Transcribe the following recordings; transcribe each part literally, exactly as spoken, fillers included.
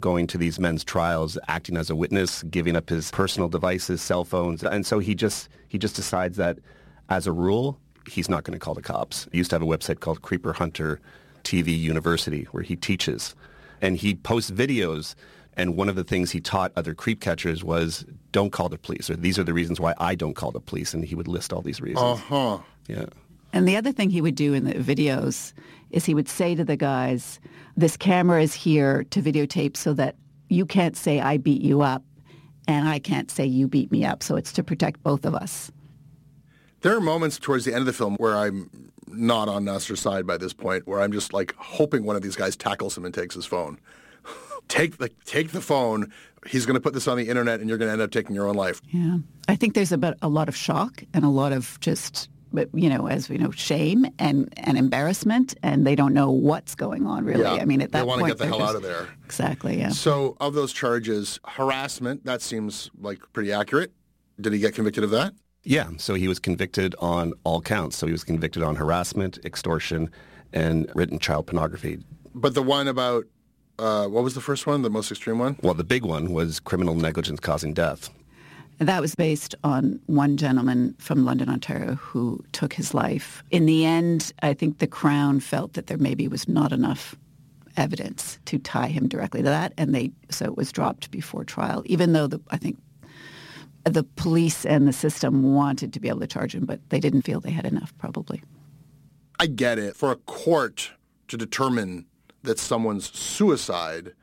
going to these men's trials, acting as a witness, giving up his personal devices, cell phones. And so he just he just decides that, as a rule, he's not going to call the cops. He used to have a website called Creeper Hunter T V University where he teaches. And he posts videos. And one of the things he taught other creep catchers was, don't call the police, or these are the reasons why I don't call the police. And he would list all these reasons. Uh-huh. Yeah. And the other thing he would do in the videos is he would say to the guys, this camera is here to videotape so that you can't say I beat you up and I can't say you beat me up. So it's to protect both of us. There are moments towards the end of the film where I'm not on Nasser's side by this point, where I'm just like hoping one of these guys tackles him and takes his phone. Take the, take the phone. He's going to put this on the internet and you're going to end up taking your own life. Yeah. I think there's about a lot of shock and a lot of just, you know, as we know, shame and, and embarrassment, and they don't know what's going on, really. Yeah. I mean, at that they want point, to get the hell just, out of there. Exactly, yeah. So of those charges, harassment, that seems like pretty accurate. Did he get convicted of that? Yeah, so he was convicted on all counts. So he was convicted on harassment, extortion, and written child pornography. But the one about, uh, what was the first one, the most extreme one? Well, the big one was criminal negligence causing death. And that was based on one gentleman from London, Ontario, who took his life. In the end, I think the Crown felt that there maybe was not enough evidence to tie him directly to that, and they so it was dropped before trial, even though the, I think the police and the system wanted to be able to charge him, but they didn't feel they had enough, probably. I get it. For a court to determine that someone's suicide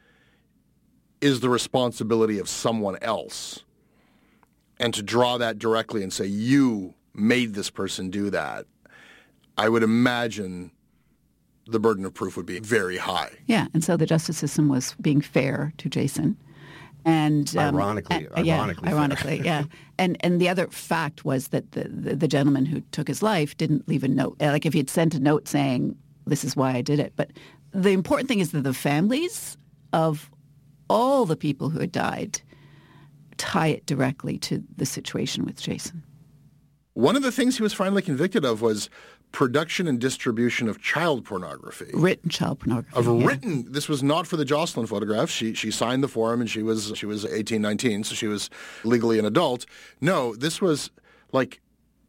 is the responsibility of someone else, and to draw that directly and say, you made this person do that, I would imagine the burden of proof would be very high. Yeah, and so the justice system was being fair to Jason. And um, ironically, uh, yeah, ironically, ironically, yeah. And and the other fact was that the, the the gentleman who took his life didn't leave a note. Like if he had sent a note saying, "This is why I did it." But the important thing is that the families of all the people who had died tie it directly to the situation with Jason. One of the things he was finally convicted of was production and distribution of child pornography. Written child pornography. Of yeah. written, this was not for the Jocelyn photograph. She she signed the form and she was she was eighteen, nineteen, so she was legally an adult. No, this was like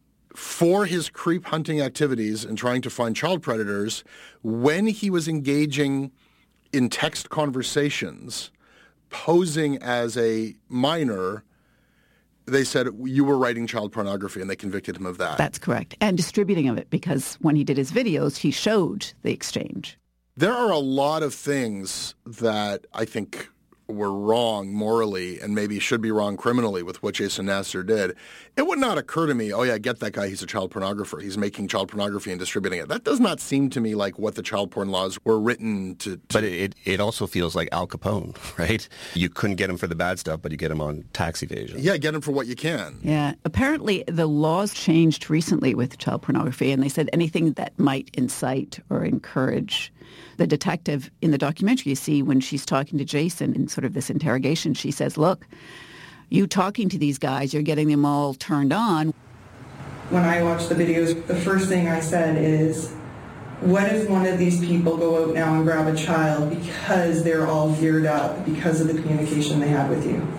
for his creep hunting activities and trying to find child predators when he was engaging in text conversations, posing as a minor. They said you were writing child pornography, and they convicted him of that. That's correct. And distributing of it, because when he did his videos, he showed the exchange. There are a lot of things that I think were wrong morally and maybe should be wrong criminally with what Jason Nasser did. It would not occur to me, oh yeah, get that guy, he's a child pornographer. He's making child pornography and distributing it. That does not seem to me like what the child porn laws were written to... to but it, it also feels like Al Capone, right? You couldn't get him for the bad stuff, but you get him on tax evasion. Yeah, get him for what you can. Yeah. Apparently the laws changed recently with child pornography, and they said anything that might incite or encourage. The detective in the documentary, you see, when she's talking to Jason in sort of this interrogation, she says, look, you talking to these guys, you're getting them all turned on. When I watch the videos, the first thing I said is, what if one of these people go out now and grab a child because they're all geared up because of the communication they had with you?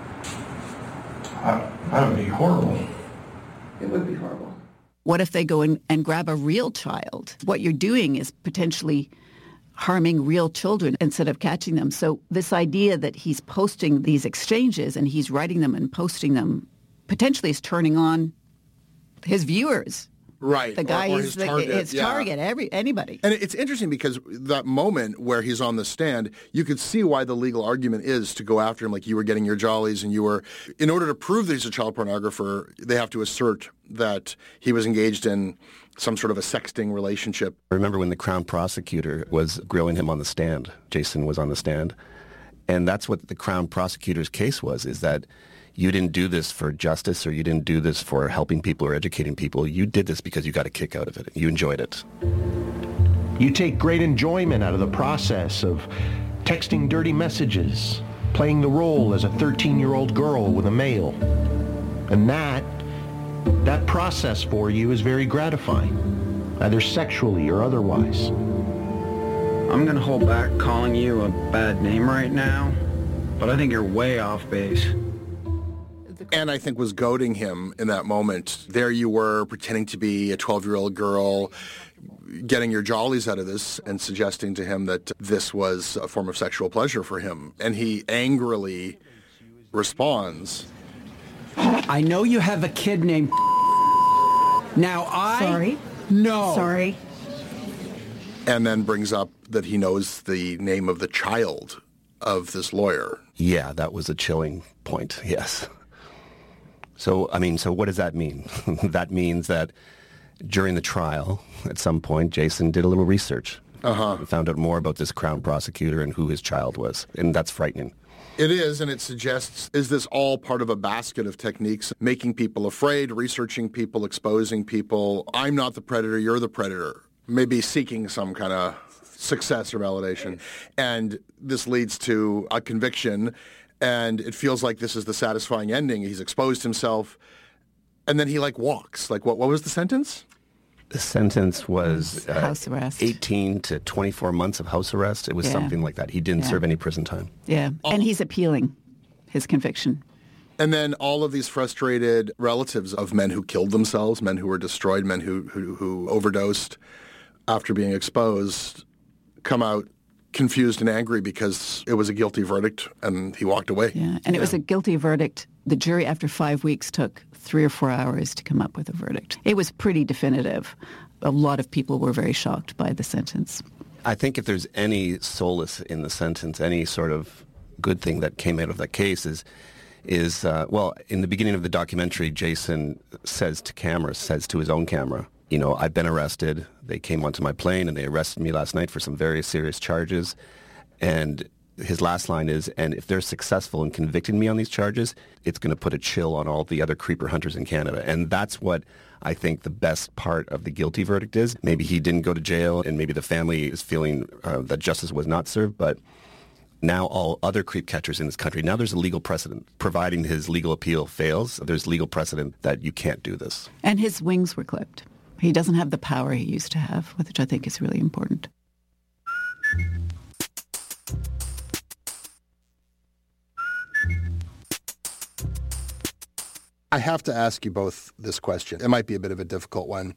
Uh, that would be horrible. It would be horrible. What if they go in and grab a real child? What you're doing is potentially harming real children instead of catching them. So this idea that he's posting these exchanges and he's writing them and posting them potentially is turning on his viewers. Right. The guy or, or is his the, target. his yeah. target, every anybody. And it's interesting because that moment where he's on the stand, you could see why the legal argument is to go after him, like you were getting your jollies and you were, in order to prove that he's a child pornographer, they have to assert that he was engaged in some sort of a sexting relationship. I remember when the Crown prosecutor was grilling him on the stand. Jason was on the stand. And that's what the Crown prosecutor's case was, is that you didn't do this for justice or you didn't do this for helping people or educating people. You did this because you got a kick out of it. You enjoyed it. You take great enjoyment out of the process of texting dirty messages, playing the role as a thirteen-year-old girl with a male. And that, that process for you is very gratifying, either sexually or otherwise. I'm going to hold back calling you a bad name right now, but I think you're way off base. And I think was goading him in that moment. There you were, pretending to be a twelve-year-old girl, getting your jollies out of this and suggesting to him that this was a form of sexual pleasure for him. And he angrily responds. I know you have a kid named... Now I... Sorry? No. Sorry. And then brings up that he knows the name of the child of this lawyer. Yeah, that was a chilling point, yes. So, I mean, so what does that mean? That means that during the trial, at some point, Jason did a little research. Uh-huh. Found out more about this Crown prosecutor and who his child was. And that's frightening. It is, and it suggests, is this all part of a basket of techniques, making people afraid, researching people, exposing people? I'm not the predator, you're the predator. Maybe seeking some kind of success or validation. And this leads to a conviction, and it feels like this is the satisfying ending. He's exposed himself, and then he, like, walks. Like, what, what was the sentence? The sentence was uh, house arrest. eighteen to twenty-four months of house arrest. It was Yeah. something like that. He didn't Yeah. serve any prison time. Yeah, and he's appealing his conviction. And then all of these frustrated relatives of men who killed themselves, men who were destroyed, men who, who, who overdosed after being exposed, come out confused and angry because it was a guilty verdict and he walked away. Yeah, and it was a guilty verdict. The jury, after five weeks, took three or four hours to come up with a verdict. It was pretty definitive. A lot of people were very shocked by the sentence. I think if there's any solace in the sentence, any sort of good thing that came out of that case is, is uh, well, in the beginning of the documentary, Jason says to camera, says to his own camera, you know, I've been arrested. They came onto my plane and they arrested me last night for some very serious charges. And his last line is, and if they're successful in convicting me on these charges, it's going to put a chill on all the other creeper hunters in Canada. And that's what I think the best part of the guilty verdict is. Maybe he didn't go to jail and maybe the family is feeling uh, that justice was not served, but now all other creep catchers in this country, now there's a legal precedent. Providing his legal appeal fails, there's legal precedent that you can't do this. And his wings were clipped. He doesn't have the power he used to have, which I think is really important. I have to ask you both this question. It might be a bit of a difficult one.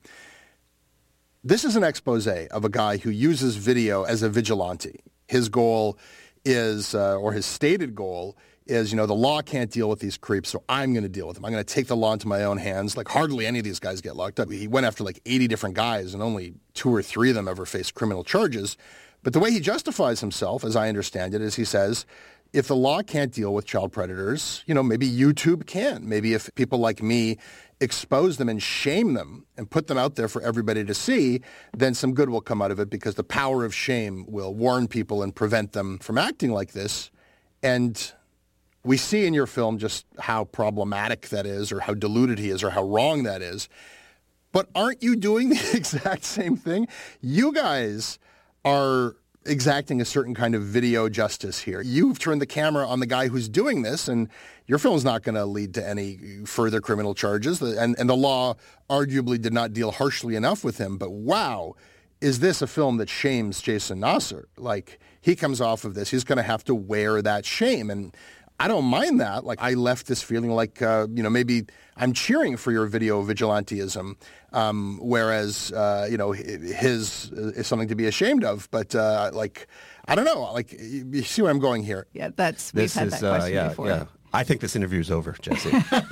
This is an expose of a guy who uses video as a vigilante. His goal is, uh, or his stated goal is, you know, the law can't deal with these creeps, so I'm going to deal with them. I'm going to take the law into my own hands. Like, hardly any of these guys get locked up. He went after like eighty different guys, and only two or three of them ever faced criminal charges. But the way he justifies himself, as I understand it, is he says, if the law can't deal with child predators, you know, maybe YouTube can. Maybe if people like me expose them and shame them and put them out there for everybody to see, then some good will come out of it because the power of shame will warn people and prevent them from acting like this. And we see in your film just how problematic that is or how deluded he is or how wrong that is. But aren't you doing the exact same thing? You guys are exacting a certain kind of video justice here. You've turned the camera on the guy who's doing this, and your film's not going to lead to any further criminal charges. And, and the law arguably did not deal harshly enough with him. But wow, is this a film that shames Jason Nasser? Like, he comes off of this, he's going to have to wear that shame. And I don't mind that. Like, I left this feeling like, uh, you know, maybe I'm cheering for your video vigilantism, um, whereas, uh, you know, his is something to be ashamed of. But, uh, like, I don't know. Like, you see where I'm going here? Yeah, that's, This we've had is, that question uh, yeah, before. yeah. I think this interview is over, Jesse.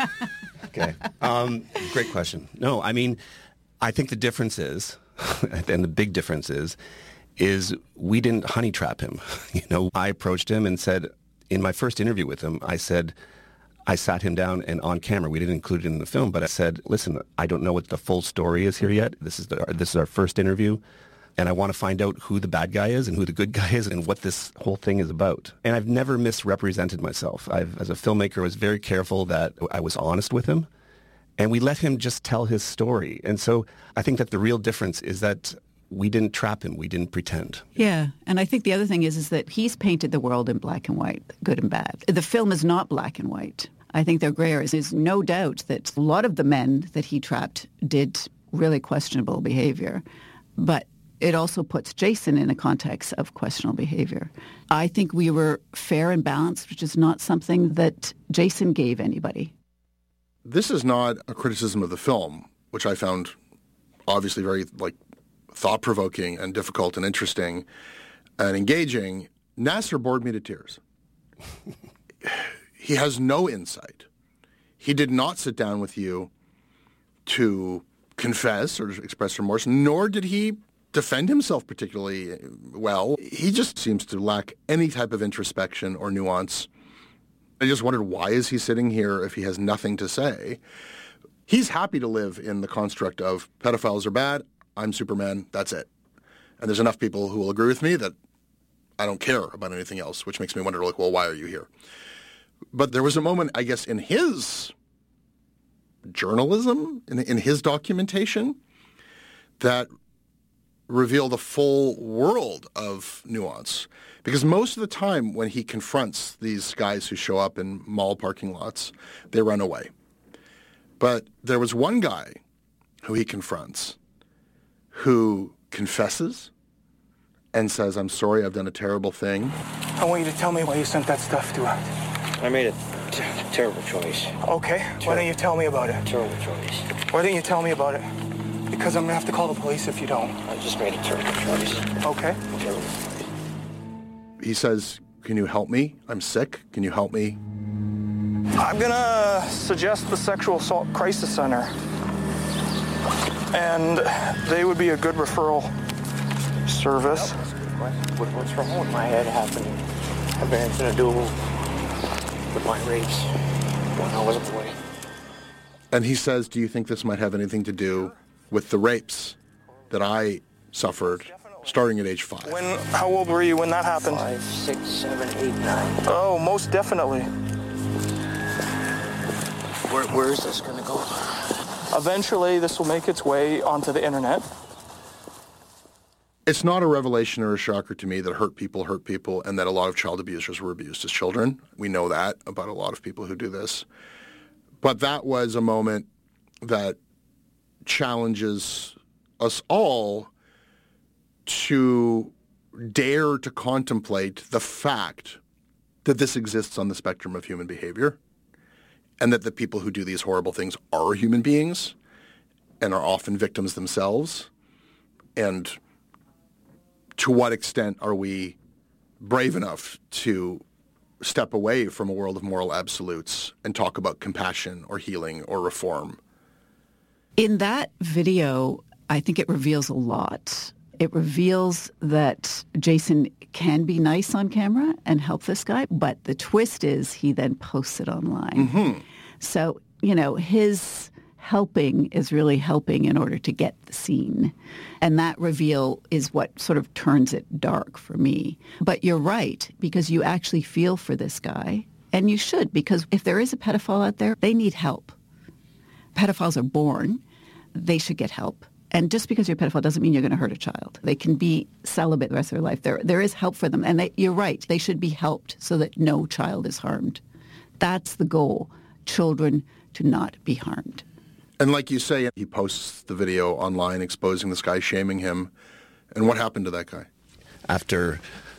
Okay. Um, great question. No, I mean, I think the difference is, and the big difference is, is we didn't honey trap him. You know, I approached him and said, in my first interview with him, I said, I sat him down and on camera, we didn't include it in the film, but I said, listen, I don't know what the full story is here yet. This is the, this is our first interview, and I want to find out who the bad guy is and who the good guy is and what this whole thing is about. And I've never misrepresented myself. I've, as a filmmaker, I was very careful that I was honest with him, and we let him just tell his story. And so I think that the real difference is that we didn't trap him. We didn't pretend. Yeah, and I think the other thing is is that he's painted the world in black and white, good and bad. The film is not black and white. I think they're gray areas. There's no doubt that a lot of the men that he trapped did really questionable behavior, but it also puts Jason in a context of questionable behavior. I think we were fair and balanced, which is not something that Jason gave anybody. This is not a criticism of the film, which I found obviously very like thought-provoking and difficult and interesting and engaging. Nasser bored me to tears. He has no insight. He did not sit down with you to confess or express remorse, nor did he defend himself particularly well. He just seems to lack any type of introspection or nuance. I just wondered, why is he sitting here if he has nothing to say? He's happy to live in the construct of pedophiles are bad, I'm Superman, that's it. And there's enough people who will agree with me that I don't care about anything else, which makes me wonder, like, well, why are you here? But there was a moment, I guess, in his journalism, in, in his documentation, that revealed a full world of nuance. Because most of the time when he confronts these guys who show up in mall parking lots, they run away. But there was one guy who he confronts who confesses and says, I'm sorry, I've done a terrible thing. I want you to tell me why you sent that stuff to her. I made a t- terrible choice. Okay, Ter- why don't you tell me about it? Terrible choice. Why don't you tell me about it? Because I'm going to have to call the police if you don't. I just made a terrible choice. Okay. Terrible. He says, can you help me? I'm sick. Can you help me? I'm going to suggest the Sexual Assault Crisis Center. And they would be a good referral service. What, what's wrong with my head happening? Have anything to do with my rapes when I was a boy? And he says, do you think this might have anything to do with the rapes that I suffered starting at age five? When? How old were you when that happened? Five, six, seven, eight, nine. Oh, most definitely. Where, where is this going to go? Eventually, this will make its way onto the internet. It's not a revelation or a shocker to me that hurt people hurt people and that a lot of child abusers were abused as children. We know that about a lot of people who do this. But that was a moment that challenges us all to dare to contemplate the fact that this exists on the spectrum of human behavior and that the people who do these horrible things are human beings and are often victims themselves. And to what extent are we brave enough to step away from a world of moral absolutes and talk about compassion or healing or reform? In that video, I think it reveals a lot. It reveals that Jason can be nice on camera and help this guy, but the twist is he then posts it online. Mm-hmm. So, you know, his helping is really helping in order to get the scene. And that reveal is what sort of turns it dark for me. But you're right, because you actually feel for this guy. And you should, because if there is a pedophile out there, they need help. Pedophiles are born. They should get help. And just because you're a pedophile doesn't mean you're going to hurt a child. They can be celibate the rest of their life. There, there is help for them. And they, you're right. They should be helped so that no child is harmed. That's the goal. Children to not be harmed. And like you say, he posts the video online exposing this guy, shaming him. And what happened to that guy? After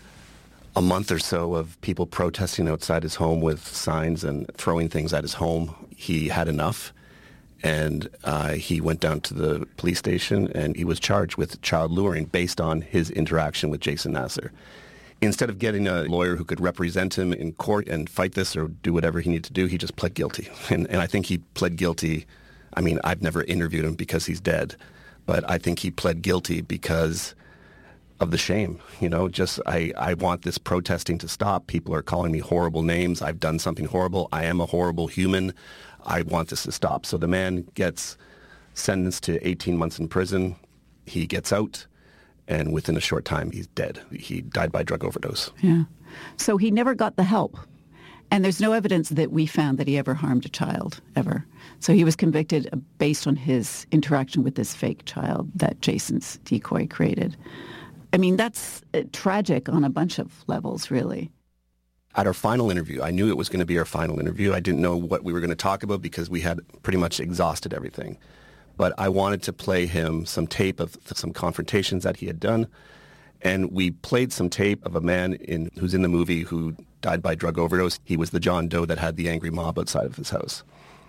a month or so of people protesting outside his home with signs and throwing things at his home, he had enough. And uh, he went down to the police station and he was charged with child luring based on his interaction with Jason Nasser. Instead of getting a lawyer who could represent him in court and fight this or do whatever he needed to do, he just pled guilty. And, and I think he pled guilty. I mean, I've never interviewed him because he's dead, but I think he pled guilty because of the shame. You know, just I, I want this protesting to stop. People are calling me horrible names. I've done something horrible. I am a horrible human. I want this to stop. So the man gets sentenced to eighteen months in prison. He gets out, and within a short time, he's dead. He died by drug overdose. Yeah. So he never got the help. And there's no evidence that we found that he ever harmed a child, ever. So he was convicted based on his interaction with this fake child that Jason's decoy created. I mean, that's uh, tragic on a bunch of levels, really. At our final interview, I knew it was going to be our final interview. I didn't know what we were going to talk about because we had pretty much exhausted everything. but I wanted to play him some tape of some confrontations that he had done. And we played some tape of a man in who's in the movie who died by drug overdose. He was the John Doe that had the angry mob outside of his house.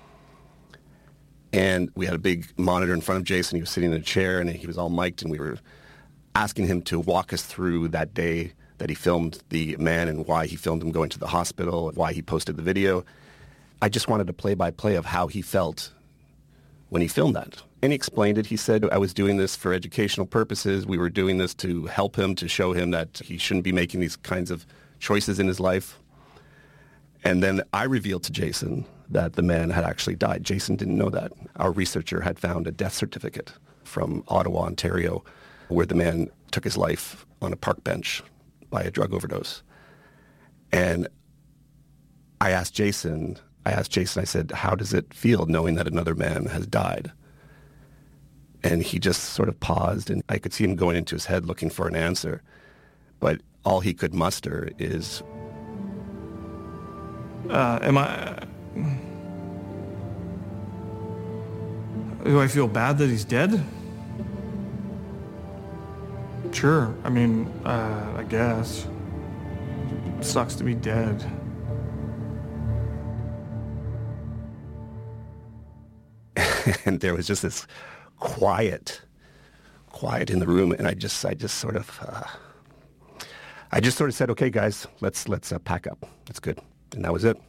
And we had a big monitor in front of Jason. He was sitting in a chair, and he was all mic'd, and we were asking him to walk us through that day that he filmed the man and why he filmed him going to the hospital, and why he posted the video. I just wanted a play-by-play of how he felt when he filmed that. And he explained it. He said, I was doing this for educational purposes. We were doing this to help him, to show him that he shouldn't be making these kinds of choices in his life. And then I revealed to Jason that the man had actually died. Jason didn't know that. Our researcher had found a death certificate from Ottawa, Ontario, where the man took his life on a park bench by a drug overdose. And I asked Jason, I asked Jason, I said, how does it feel knowing that another man has died? And he just sort of paused, and I could see him going into his head looking for an answer. But all he could muster is... Uh, am I... Do I feel bad that he's dead? Sure. I mean, uh, I guess. It sucks to be dead. And there was just this quiet, quiet in the room, and I just, I just sort of, uh, I just sort of said, "Okay, guys, let's let's uh, pack up. That's good," and that was it.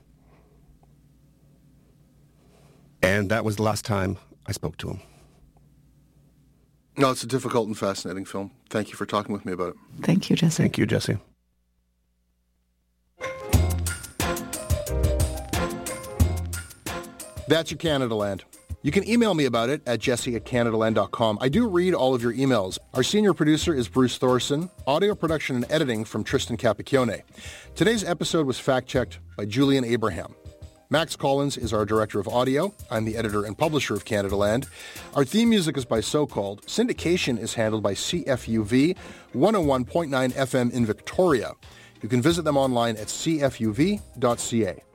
And that was the last time I spoke to him. No, it's a difficult and fascinating film. Thank you for talking with me about it. Thank you, Jesse. Thank you, Jesse. That's your Canada Land. You can email me about it at jesse at canadaland dot com. I do read all of your emails. Our senior producer is Bruce Thorson. Audio production and editing from Tristan Capacchione. Today's episode was fact-checked by Julian Abraham. Max Collins is our director of audio. I'm the editor and publisher of Canada Land. Our theme music is by So Called. Syndication is handled by C F U V, one oh one point nine F M in Victoria. You can visit them online at c f u v dot c a.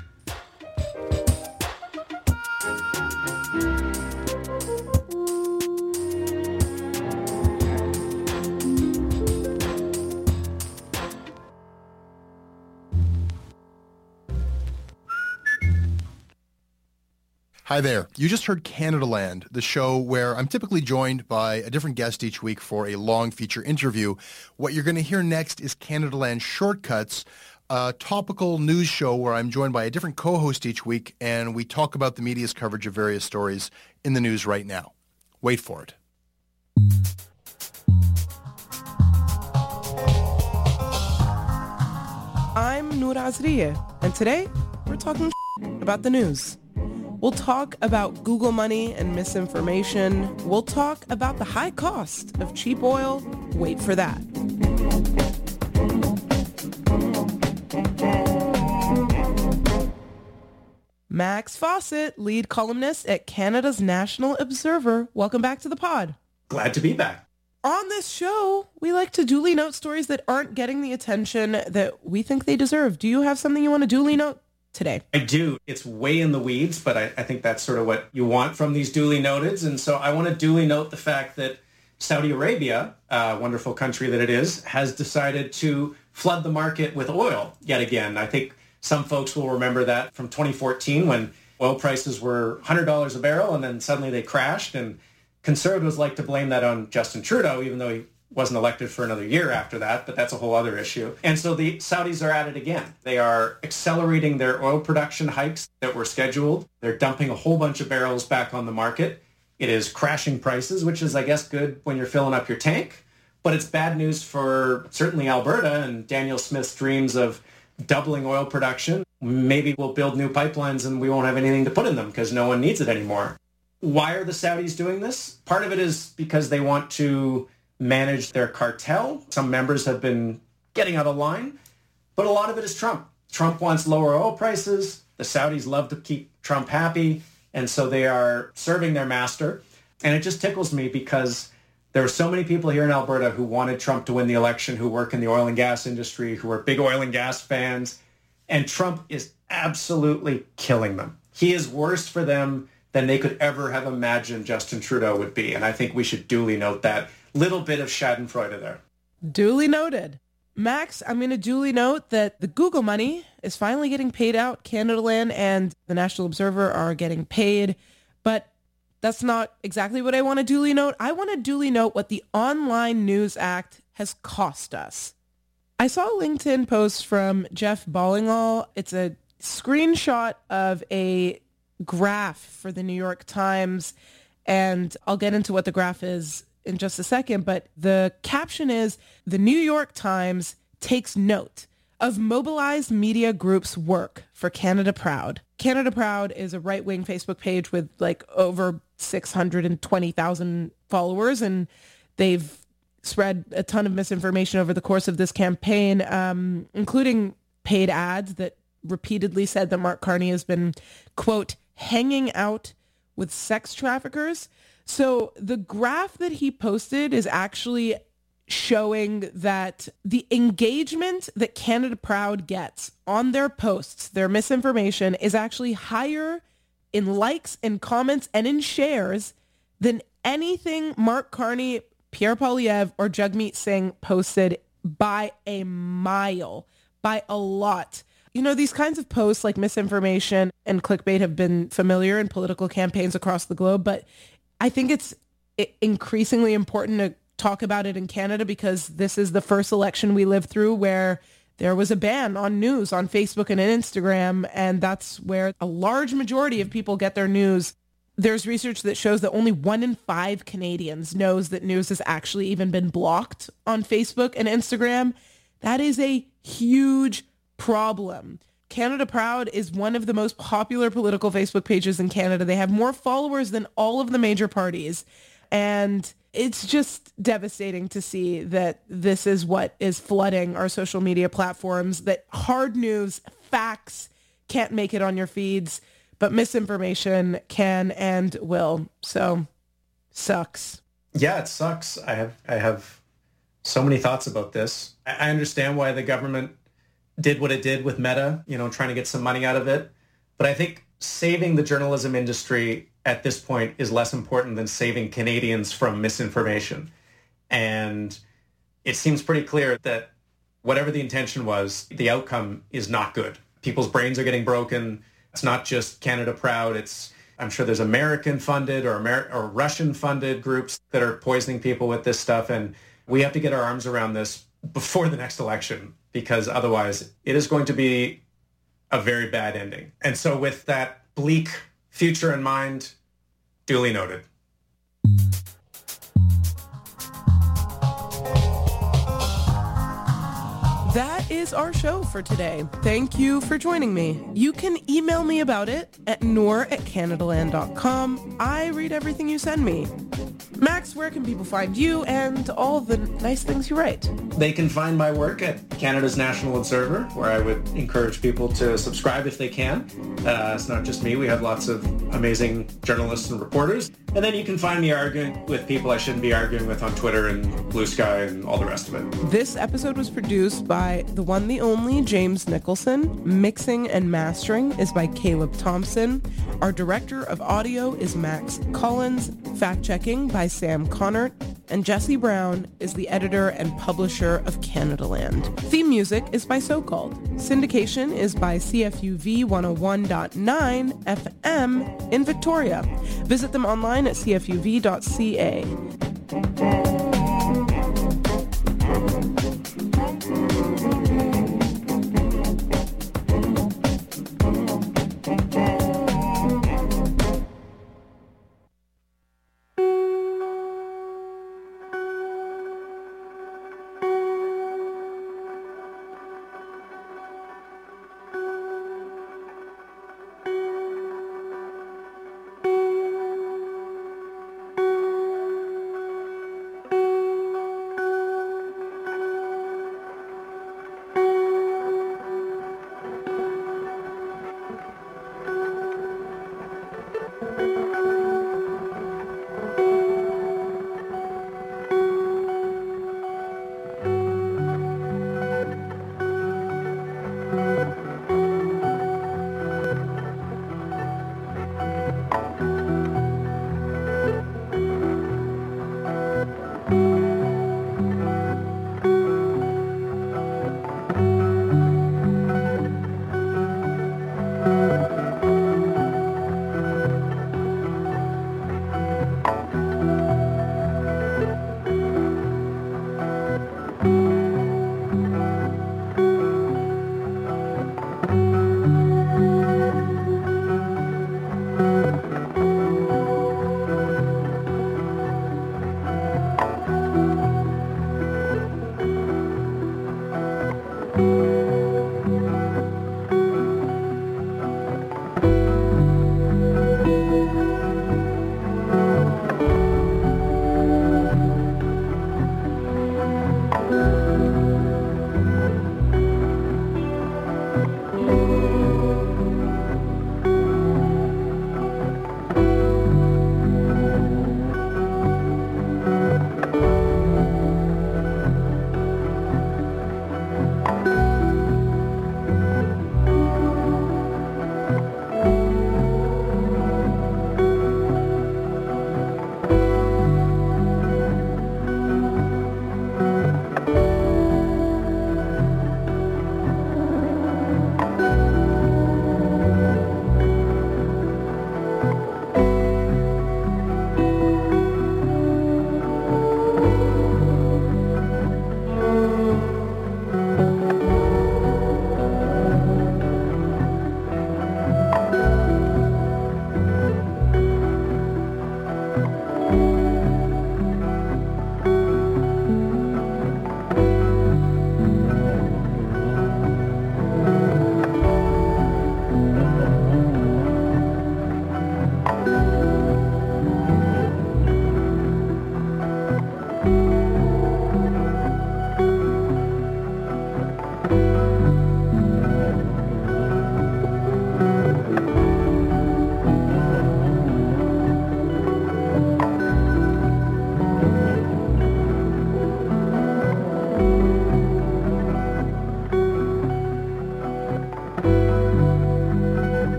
Hi there. You just heard Canada Land, the show where I'm typically joined by a different guest each week for a long feature interview. What you're going to hear next is Canada Land Shortcuts, a topical news show where I'm joined by a different co-host each week, and we talk about the media's coverage of various stories in the news right now. Wait for it. I'm Noor Azrieh, and today we're talking about the news. We'll talk about Google money and misinformation. We'll talk about the high cost of cheap oil. Wait for that. Max Fawcett, lead columnist at Canada's National Observer. Welcome back to the pod. Glad to be back. On this show, we like to duly note stories that aren't getting the attention that we think they deserve. Do you have something you want to duly note today? I do. It's way in the weeds, but I, I think that's sort of what you want from these duly noteds. And so I want to duly note the fact that Saudi Arabia, a wonderful country that it is, has decided to flood the market with oil yet again. I think some folks will remember that from twenty fourteen when oil prices were one hundred dollars a barrel and then suddenly they crashed. And conservatives like to blame that on Justin Trudeau, even though he wasn't elected for another year after that, but that's a whole other issue. And so the Saudis are at it again. They are accelerating their oil production hikes that were scheduled. They're dumping a whole bunch of barrels back on the market. It is crashing prices, which is, I guess, good when you're filling up your tank. But it's bad news for certainly Alberta and Daniel Smith's dreams of doubling oil production. Maybe we'll build new pipelines and we won't have anything to put in them because no one needs it anymore. Why are the Saudis doing this? Part of it is because they want to manage their cartel. Some members have been getting out of line, but a lot of it is Trump. Trump wants lower oil prices. The Saudis love to keep Trump happy, and so they are serving their master. And it just tickles me because there are so many people here in Alberta who wanted Trump to win the election, who work in the oil and gas industry, who are big oil and gas fans, and Trump is absolutely killing them. He is worse for them than they could ever have imagined Justin Trudeau would be. And I think we should duly note that little bit of schadenfreude there. Duly noted. Max, I'm going to duly note that the Google money is finally getting paid out. Canadaland and the National Observer are getting paid, but that's not exactly what I want to duly note. I want to duly note what the Online News Act has cost us. I saw a LinkedIn post from Jeff Ballingall. It's a screenshot of a graph for the New York Times, and I'll get into what the graph is in just a second, but the caption is, "The New York Times takes note of mobilized media group's work for Canada Proud." Canada Proud is a right-wing Facebook page with like over six hundred twenty thousand followers, and they've spread a ton of misinformation over the course of this campaign, um, including paid ads that repeatedly said that Mark Carney has been, quote, hanging out with sex traffickers. So the graph that he posted is actually showing that the engagement that Canada Proud gets on their posts, their misinformation, is actually higher in likes and comments and in shares than anything Mark Carney, Pierre Poilievre, or Jagmeet Singh posted by a mile, by a lot. You know, these kinds of posts like misinformation and clickbait have been familiar in political campaigns across the globe, but I think it's increasingly important to talk about it in Canada because this is the first election we lived through where there was a ban on news on Facebook and Instagram, and that's where a large majority of people get their news. There's research that shows that only one in five Canadians knows that news has actually even been blocked on Facebook and Instagram. That is a huge problem. Canada Proud is one of the most popular political Facebook pages in Canada. They have more followers than all of the major parties. And it's just devastating to see that this is what is flooding our social media platforms, that hard news, facts can't make it on your feeds, but misinformation can and will. So, sucks. Yeah, it sucks. I have I have so many thoughts about this. I understand why the government did what it did with Meta, you know, trying to get some money out of it. But I think saving the journalism industry at this point is less important than saving Canadians from misinformation. And it seems pretty clear that whatever the intention was, the outcome is not good. People's brains are getting broken. It's not just Canada Proud. It's, I'm sure there's American-funded or Amer- or Russian-funded groups that are poisoning people with this stuff. And we have to get our arms around this before the next election, because otherwise it is going to be a very bad ending. And so with that bleak future in mind, duly noted. That is our show for today. Thank you for joining me. You can email me about it at noor at canadaland dot com. I read everything you send me. Max, where can people find you and all the nice things you write? They can find my work at Canada's National Observer, where I would encourage people to subscribe if they can. Uh, it's not just me. We have lots of amazing journalists and reporters. And then you can find me arguing with people I shouldn't be arguing with on Twitter and Blue Sky and all the rest of it. This episode was produced by the one, the only James Nicholson. Mixing and mastering is by Caleb Thompson. Our director of audio is Max Collins. Fact-checking by Sam Connert. And Jesse Brown is the editor and publisher of Canadaland. Theme music is by So Called. Syndication is by C F U V one oh one point nine F M in Victoria. Visit them online at c f u v dot c a.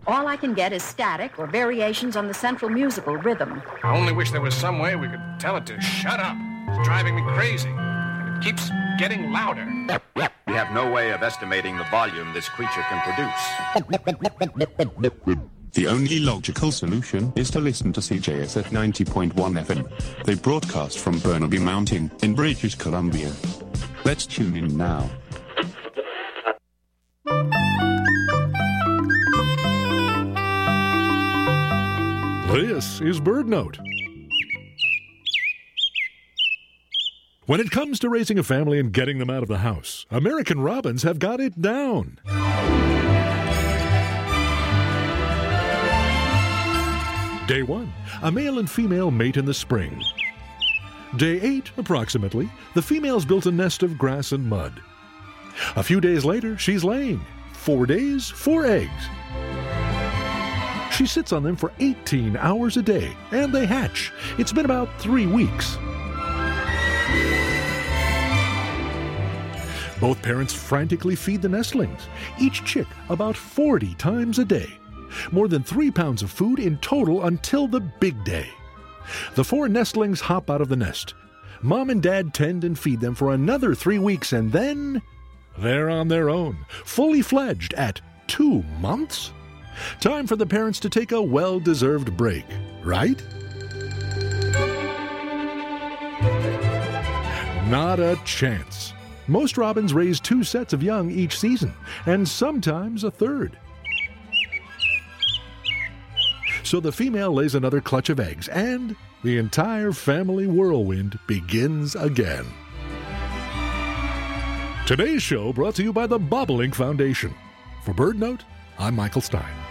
All I can get is static or variations on the central musical rhythm. I only wish there was some way we could tell it to shut up. It's driving me crazy. And it keeps getting louder. We have no way of estimating the volume this creature can produce. The only logical solution is to listen to C J S at ninety point one F M. They broadcast from Burnaby Mountain in British Columbia. Let's tune in now. This is BirdNote. When it comes to raising a family and getting them out of the house, American robins have got it down. Day one, a male and female mate in the spring. Day eight, approximately, the female's built a nest of grass and mud. A few days later, she's laying. Four days, four eggs. She sits on them for eighteen hours a day, and they hatch. It's been about three weeks. Both parents frantically feed the nestlings, each chick about forty times a day. More than three pounds of food in total until the big day. The four nestlings hop out of the nest. Mom and Dad tend and feed them for another three weeks, and then they're on their own, fully fledged at two months. Time for the parents to take a well-deserved break, right? Not a chance. Most robins raise two sets of young each season, and sometimes a third. So the female lays another clutch of eggs, and the entire family whirlwind begins again. Today's show brought to you by the Bobolink Foundation. For BirdNote, I'm Michael Stein.